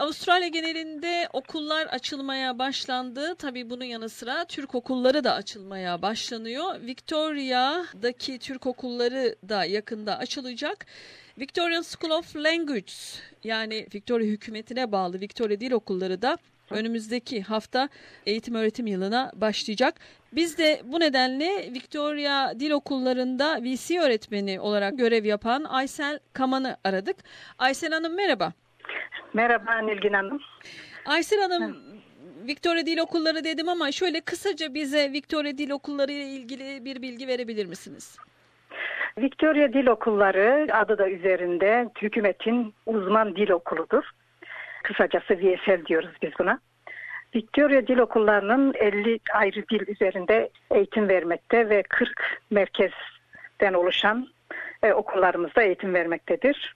Avustralya genelinde okullar açılmaya başlandı. Tabii bunun yanı sıra Türk okulları da açılmaya başlanıyor. Victoria'daki Türk okulları da yakında açılacak. Victorian School of Language, yani Victoria hükümetine bağlı Victoria Dil Okulları da önümüzdeki hafta eğitim öğretim yılına başlayacak. Biz de bu nedenle Victoria Dil Okulları'nda VC öğretmeni olarak görev yapan Aysel Kaman'ı aradık. Aysel Hanım merhaba. Merhaba Nilgün Hanım. Aysel Hanım, Victoria Dil Okulları dedim ama şöyle kısaca bize Victoria Dil Okulları ile ilgili bir bilgi verebilir misiniz? Victoria Dil Okulları adı da üzerinde hükümetin uzman dil okuludur. Kısacası VSL diyoruz biz buna. Victoria Dil Okulları'nın 50 ayrı dil üzerinde eğitim vermekte ve 40 merkezden oluşan okullarımızda eğitim vermektedir.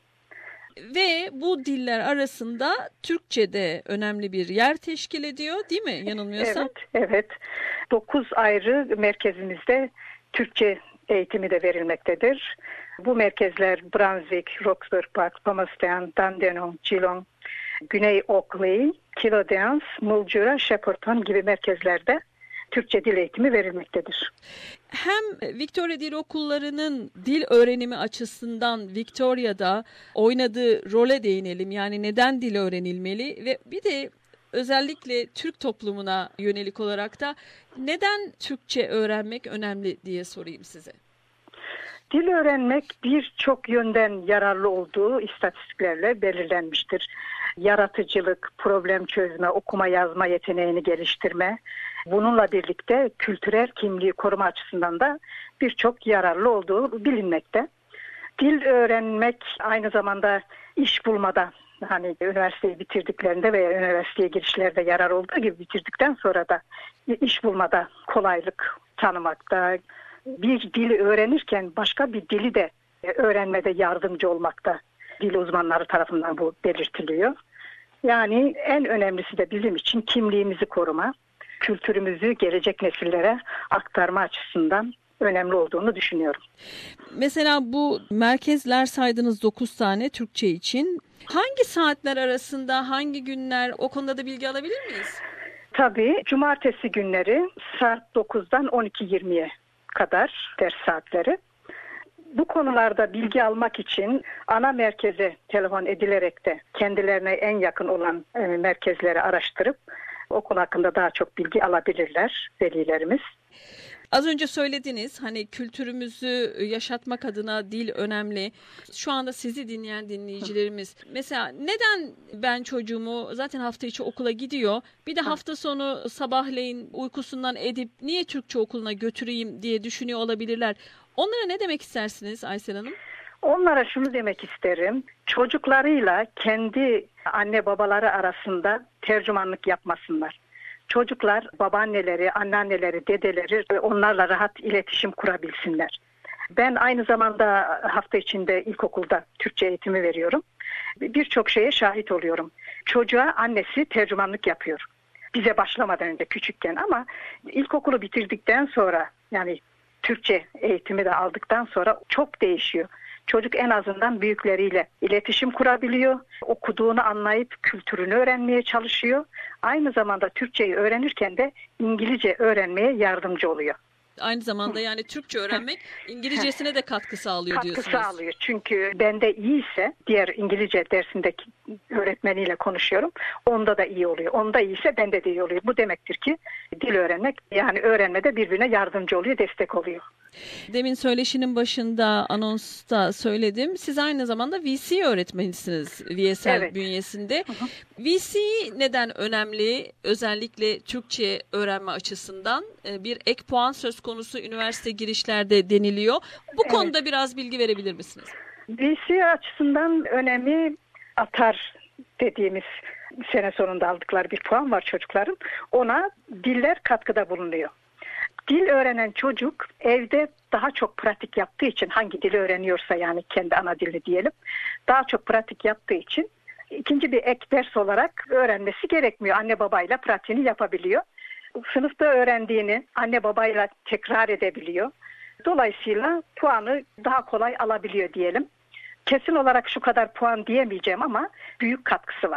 Ve bu diller arasında Türkçe de önemli bir yer teşkil ediyor, değil mi? Yanılmıyorsam. Evet. 9 ayrı merkezimizde Türkçe eğitimi de verilmektedir. Bu merkezler Brunswick, Roxburgh Park, Palmerston, Dandenong, Geelong, Güney Oakley, Kilodance, Mildura, Shepparton gibi merkezlerde Türkçe dil eğitimi verilmektedir. Hem Victoria Dil Okulları'nın dil öğrenimi açısından Victoria'da oynadığı role değinelim. Yani neden dil öğrenilmeli ve bir de özellikle Türk toplumuna yönelik olarak da neden Türkçe öğrenmek önemli diye sorayım size. Dil öğrenmek birçok yönden yararlı olduğu istatistiklerle belirlenmiştir. Yaratıcılık, problem çözme, okuma yazma yeteneğini geliştirme, bununla birlikte kültürel kimliği koruma açısından da birçok yararlı olduğu bilinmekte. Dil öğrenmek aynı zamanda iş bulmada, hani üniversiteyi bitirdiklerinde veya üniversiteye girişlerde yarar olduğu gibi bitirdikten sonra da iş bulmada kolaylık tanımakta, bir dili öğrenirken başka bir dili de öğrenmede yardımcı olmakta. Dil uzmanları tarafından bu belirtiliyor. Yani en önemlisi de bizim için kimliğimizi koruma, kültürümüzü gelecek nesillere aktarma açısından önemli olduğunu düşünüyorum. Mesela bu merkezler saydınız 9 tane Türkçe için. Hangi saatler arasında, hangi günler, o konuda da bilgi alabilir miyiz? Tabii, cumartesi günleri saat 9'dan 12.20'ye kadar ders saatleri. Bu konularda bilgi almak için ana merkeze telefon edilerek de kendilerine en yakın olan merkezleri araştırıp okul hakkında daha çok bilgi alabilirler velilerimiz. Az önce söylediniz, hani kültürümüzü yaşatmak adına dil önemli. Şu anda sizi dinleyen dinleyicilerimiz mesela neden ben çocuğumu zaten hafta içi okula gidiyor, bir de hafta sonu sabahleyin uykusundan edip niye Türkçe okuluna götüreyim diye düşünüyor olabilirler. Onlara ne demek istersiniz Aysel Hanım? Onlara şunu demek isterim. Çocuklarıyla kendi anne babaları arasında tercümanlık yapmasınlar. Çocuklar babaanneleri, anneanneleri, dedeleri onlarla rahat iletişim kurabilsinler. Ben aynı zamanda hafta içinde ilkokulda Türkçe eğitimi veriyorum. Birçok şeye şahit oluyorum. Çocuğa annesi tercümanlık yapıyor. Bize başlamadan önce küçükken ama ilkokulu bitirdikten sonra yani Türkçe eğitimi de aldıktan sonra çok değişiyor. Çocuk en azından büyükleriyle iletişim kurabiliyor, okuduğunu anlayıp kültürünü öğrenmeye çalışıyor. Aynı zamanda Türkçeyi öğrenirken de İngilizce öğrenmeye yardımcı oluyor. Aynı zamanda yani Türkçe öğrenmek İngilizcesine de katkı sağlıyor diyorsunuz. Katkı sağlıyor çünkü bende iyiyse diğer İngilizce dersindeki öğretmeniyle konuşuyorum. Onda da iyi oluyor. Onda iyiyse bende de iyi oluyor. Bu demektir ki dil öğrenmek yani öğrenmede birbirine yardımcı oluyor, destek oluyor. Demin söyleşinin başında anonsta söyledim. Siz aynı zamanda VC öğretmenisiniz VSL bünyesinde. VC neden önemli? Özellikle Türkçe öğrenme açısından bir ek puan söz konusu üniversite girişlerde deniliyor. Bu konuda biraz bilgi verebilir misiniz? VC açısından önemi atar dediğimiz sene sonunda aldıkları bir puan var çocukların. Ona diller katkıda bulunuyor. Dil öğrenen çocuk evde daha çok pratik yaptığı için hangi dili öğreniyorsa yani kendi ana dilini diyelim daha çok pratik yaptığı için ikinci bir ek ders olarak öğrenmesi gerekmiyor. Anne babayla pratiğini yapabiliyor. Sınıfta öğrendiğini anne babayla tekrar edebiliyor. Dolayısıyla puanı daha kolay alabiliyor diyelim. Kesin olarak şu kadar puan diyemeyeceğim ama büyük katkısı var.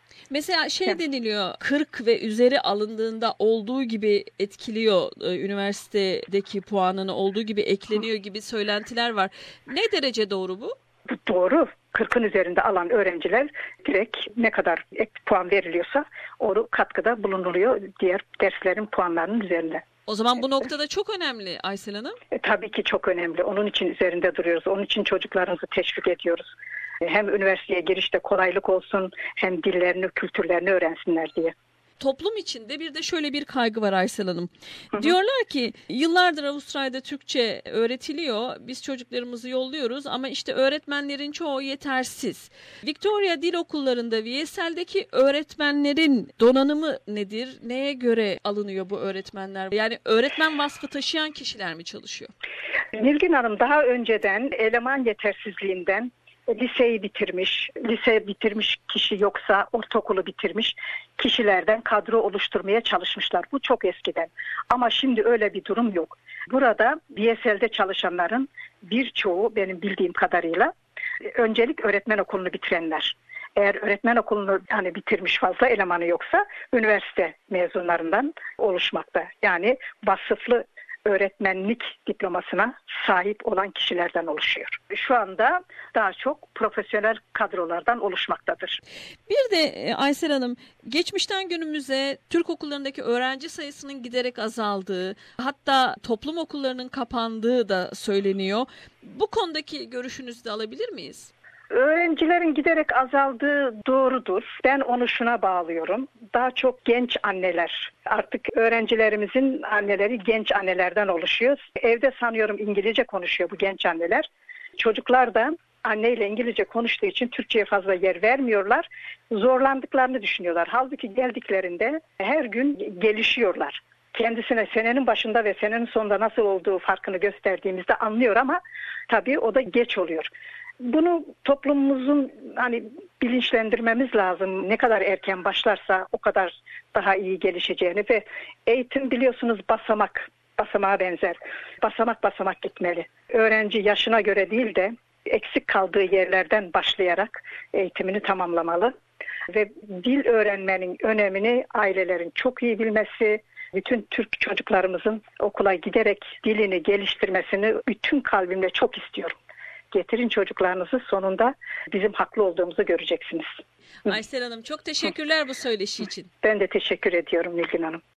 Mesela deniliyor, 40 ve üzeri alındığında olduğu gibi etkiliyor, üniversitedeki puanını olduğu gibi ekleniyor gibi söylentiler var. Ne derece doğru bu? Bu doğru. 40'ın üzerinde alan öğrenciler direkt ne kadar ek puan veriliyorsa o katkıda bulunuluyor diğer derslerin puanlarının üzerinde. O zaman bu noktada çok önemli Aysel Hanım. Tabii ki çok önemli. Onun için üzerinde duruyoruz. Onun için çocuklarımızı teşvik ediyoruz. Hem üniversiteye girişte kolaylık olsun, hem dillerini, kültürlerini öğrensinler diye. Toplum içinde bir de şöyle bir kaygı var Aysel Hanım. Diyorlar ki yıllardır Avustralya'da Türkçe öğretiliyor. Biz çocuklarımızı yolluyoruz ama işte öğretmenlerin çoğu yetersiz. Victoria Dil Okulları'nda VSL'deki öğretmenlerin donanımı nedir? Neye göre alınıyor bu öğretmenler? Yani öğretmen vasfı taşıyan kişiler mi çalışıyor? Nilgün Hanım daha önceden eleman yetersizliğinden liseyi bitirmiş, lise bitirmiş kişi yoksa ortaokulu bitirmiş kişilerden kadro oluşturmaya çalışmışlar. Bu çok eskiden. Ama şimdi öyle bir durum yok. Burada BSL'de çalışanların birçoğu benim bildiğim kadarıyla öncelik öğretmen okulunu bitirenler. Eğer öğretmen okulunu bitirmiş fazla elemanı yoksa üniversite mezunlarından oluşmakta. Yani vasıflı öğretmenlik diplomasına sahip olan kişilerden oluşuyor. Şu anda daha çok profesyonel kadrolardan oluşmaktadır. Bir de Aysel Hanım, geçmişten günümüze Türk okullarındaki öğrenci sayısının giderek azaldığı, hatta toplum okullarının kapandığı da söyleniyor. Bu konudaki görüşünüzü de alabilir miyiz? Öğrencilerin giderek azaldığı doğrudur. Ben onu şuna bağlıyorum. Daha çok genç anneler. Artık öğrencilerimizin anneleri genç annelerden oluşuyor. Evde sanıyorum İngilizce konuşuyor bu genç anneler. Çocuklar da anneyle İngilizce konuştuğu için Türkçe'ye fazla yer vermiyorlar. Zorlandıklarını düşünüyorlar. Halbuki geldiklerinde her gün gelişiyorlar. Kendisine senenin başında ve senenin sonunda nasıl olduğu farkını gösterdiğimizde anlıyor ama tabii o da geç oluyor. Bunu toplumumuzun bilinçlendirmemiz lazım. Ne kadar erken başlarsa o kadar daha iyi gelişeceğini ve eğitim biliyorsunuz basamağa benzer. Basamak basamak gitmeli. Öğrenci yaşına göre değil de eksik kaldığı yerlerden başlayarak eğitimini tamamlamalı. Ve dil öğrenmenin önemini ailelerin çok iyi bilmesi, bütün Türk çocuklarımızın okula giderek dilini geliştirmesini bütün kalbimle çok istiyorum. Getirin çocuklarınızı, sonunda bizim haklı olduğumuzu göreceksiniz. Aysel Hanım, çok teşekkürler bu söyleşi için. Ben de teşekkür ediyorum Nilgün Hanım.